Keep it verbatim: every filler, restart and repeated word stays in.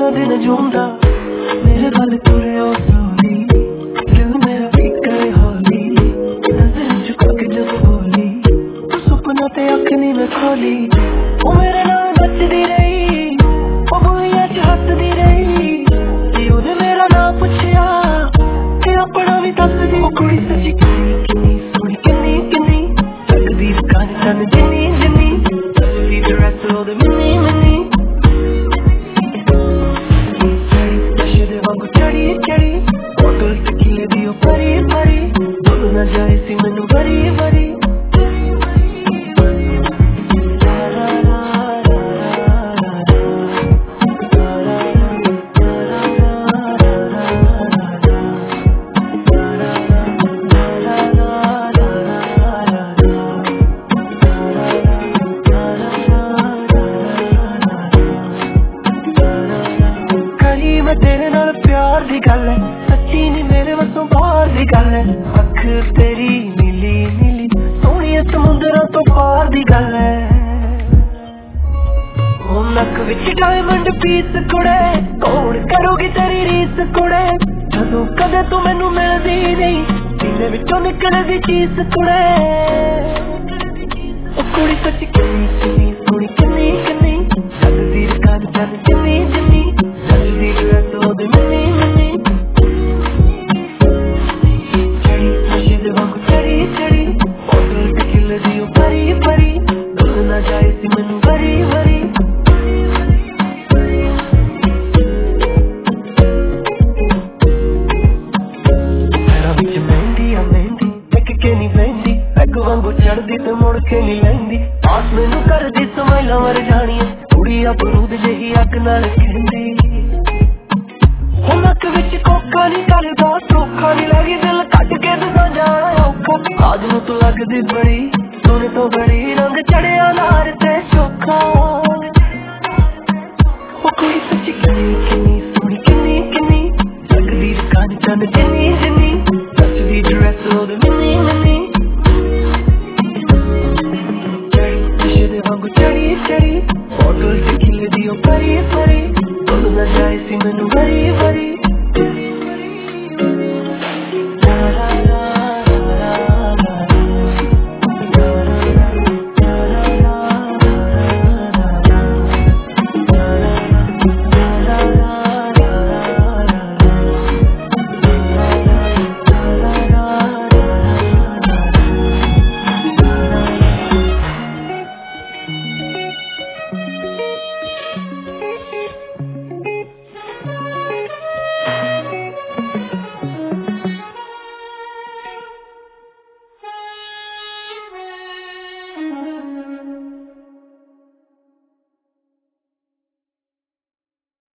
ना दिन झूमदा मेरे गल तुरे ओ सोनी दिल मेरा फिक्र होली नजर झुका के जब बोली तू सुपना ते अख नी मैं खोली ओ मेरे नाल नचदी रही ओ बुइया च हसदी रही ते ओने मेरा नाम पुछया ते अपना भी दसदी ओ कुड़ी सच्ची किन्नी सोहनी किन्नी किन्नी लगदी कान चन जिन्नी जिन्नी दसदी the rest of the Minni Minni नशे दे वांगू चढ़ी चढ़ी बोतल टकीले दी ओ भरी भरी बोल ना जाए सी मैनू भरी भरी तेरे नाल प्यार दी गल है सच्ची नी मेरे वसों बाहर दी गल है अख तेरी नीली नीली सोहणिया समुंदरां तो पार दी गल है ओ नक विच डायमंड पीस कुड़े कौन करोगी तेरी रीस कुड़े जदों कदे तू मैनू मिलदी नहीं सीने विचों निकलदी चीस कुड़े ओ कुड़ी सच्ची किन्नी किन्नी सोहणी किन्नी किन्नी लगदी कान चन जिन्नी जिन्नी लगदी ड्रेस ओहदी मिन्नी मिन्नी चढ़ी नशे दे वांगू चढ़ी चढ़ी बोतल टकीले दी ओ भरी भरी डुल ना जाए सी मैनू भरी भरी पैरां विच मेहंदी आ मेहंदी देख के नी बहंदी पैग वांगू चढ़दी ते मुड़ के नी लैंदी आस मैनू करदी समाइलां मर जाणियां कुड़ी अबरूद जेही अग नाल खिंदी नक विच कोका नी करदा सौखा नी लगी दिल कट के दसा जाना औखा आज नू तू लगदी बड़ी सोने तो बड़ी रंग चढ़िया नार ते चोखा ओ कुड़ी सच्ची किन्नी किन्नी सोहनी किन्नी किन्नी लगदी कान चन जिन्नी जिन्नी नचदी ड्रेस ओहदी मिन्नी मिन्नी चढ़ी नशे दे वांगू चढ़ी चढ़ी बोतल टकीले दी ओ भरी भरी